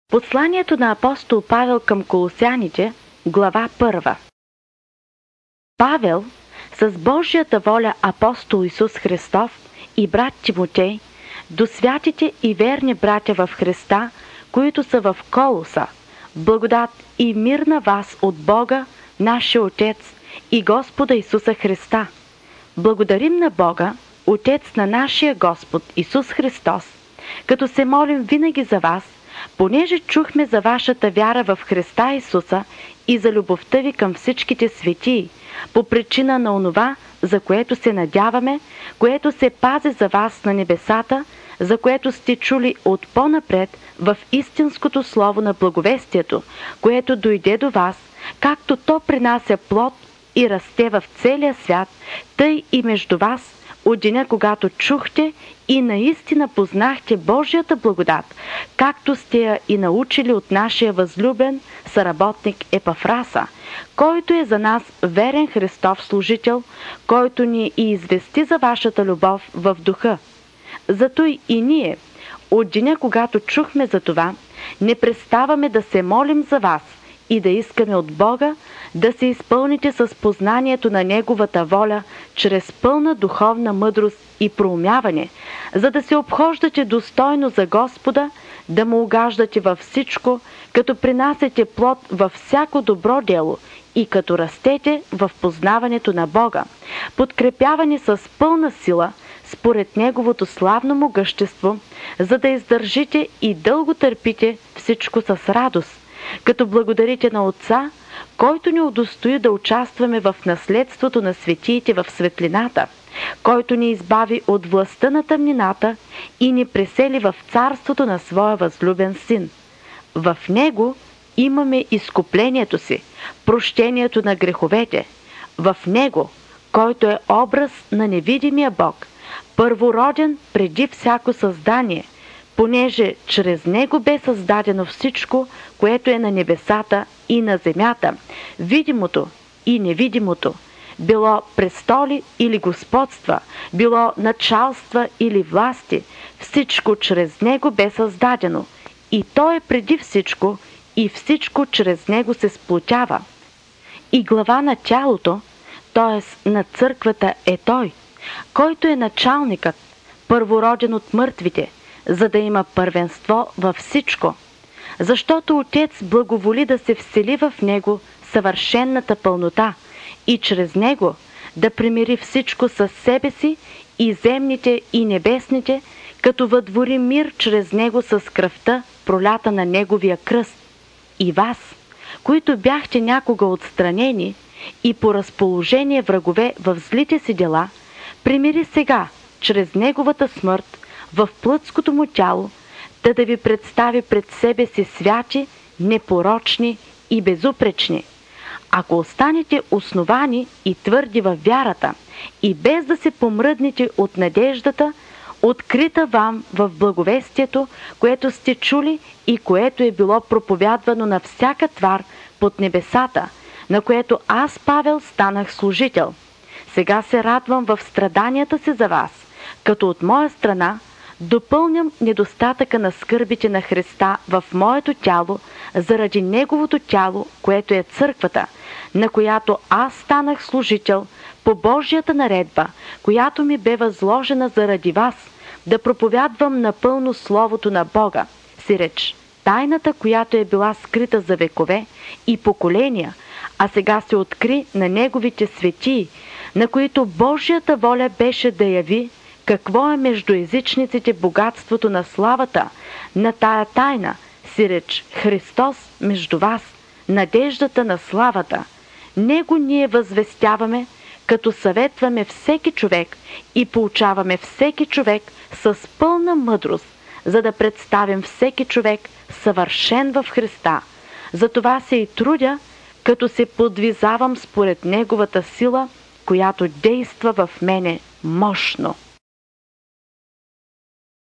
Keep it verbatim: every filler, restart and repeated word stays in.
Посланието на апостол Павел към колосяните, глава първа. Павел, с Божията воля апостол Исус Христов и брат Тимотей, до святите и верни братя в Христа, които са в Колоса, благодат и мир на вас от Бога, нашия Отец и Господа Исуса Христа. Благодарим на Бога, Отец на нашия Господ Исус Христос, като се молим винаги за вас, понеже чухме за вашата вяра в Христа Исуса и за любовта ви към всичките светии, по причина на онова, за което се надяваме, което се пази за вас на небесата, за което сте чули от по-напред в истинското слово на благовестието, което дойде до вас, както то принася плод и расте в целия свят, тъй и между вас, от деня, когато чухте и наистина познахте Божията благодат, както сте я и научили от нашия възлюбен съработник Епафраса, който е за нас верен Христов служител, който ни и извести за вашата любов в духа. Зато и ние, от деня, когато чухме за това, не преставаме да се молим за вас и да искаме от Бога да се изпълните с познанието на Неговата воля чрез пълна духовна мъдрост и проумяване, за да се обхождате достойно за Господа, да му угаждате във всичко, като принасяте плод във всяко добро дело и като растете в познаването на Бога, подкрепявани с пълна сила, според Неговото славно могъщество, за да издържите и дълго търпите всичко с радост, като благодарите на Отца, който ни удостои да участваме в наследството на светиите в светлината, който ни избави от властта на тъмнината и ни пресели в царството на своя възлюбен Син. В Него имаме изкуплението си, прощението на греховете. В Него, който е образ на невидимия Бог, първороден преди всяко създание, понеже чрез Него бе създадено всичко, което е на небесата и на земята, видимото и невидимото, било престоли или господства, било началства или власти, всичко чрез Него бе създадено, и Той е преди всичко, и всичко чрез Него се сплотява. И глава на тялото, т.е. на църквата, е Той, който е началникът, първороден от мъртвите, за да има първенство във всичко. Защото Отец благоволи да се всели в Него съвършенната пълнота и чрез Него да примири всичко със себе си, и земните и небесните, като въдвори мир чрез Него с кръвта, пролята на Неговия кръст. И вас, които бяхте някога отстранени и по разположение врагове в злите си дела, примири сега, чрез Неговата смърт, в плътското му тяло, да да ви представи пред себе си святи, непорочни и безупречни. Ако останете основани и твърди във вярата и без да се помръднете от надеждата, открита вам в благовестието, което сте чули и което е било проповядвано на всяка твар под небесата, на което аз, Павел, станах служител. Сега се радвам в страданията си за вас, като от моя страна допълням недостатъка на скърбите на Христа в моето тяло, заради Неговото тяло, което е църквата, на която аз станах служител по Божията наредба, която ми бе възложена заради вас, да проповядвам напълно Словото на Бога, сиреч тайната, която е била скрита за векове и поколения, а сега се откри на Неговите светии, на които Божията воля беше да яви какво е между езичниците богатството на славата, на тая тайна, сиреч Христос между вас, надеждата на славата. Него ние възвестяваме, като съветваме всеки човек и поучаваме всеки човек с пълна мъдрост, за да представим всеки човек съвършен в Христа. Затова се и трудя, като се подвизавам според Неговата сила, която действа в мене мощно.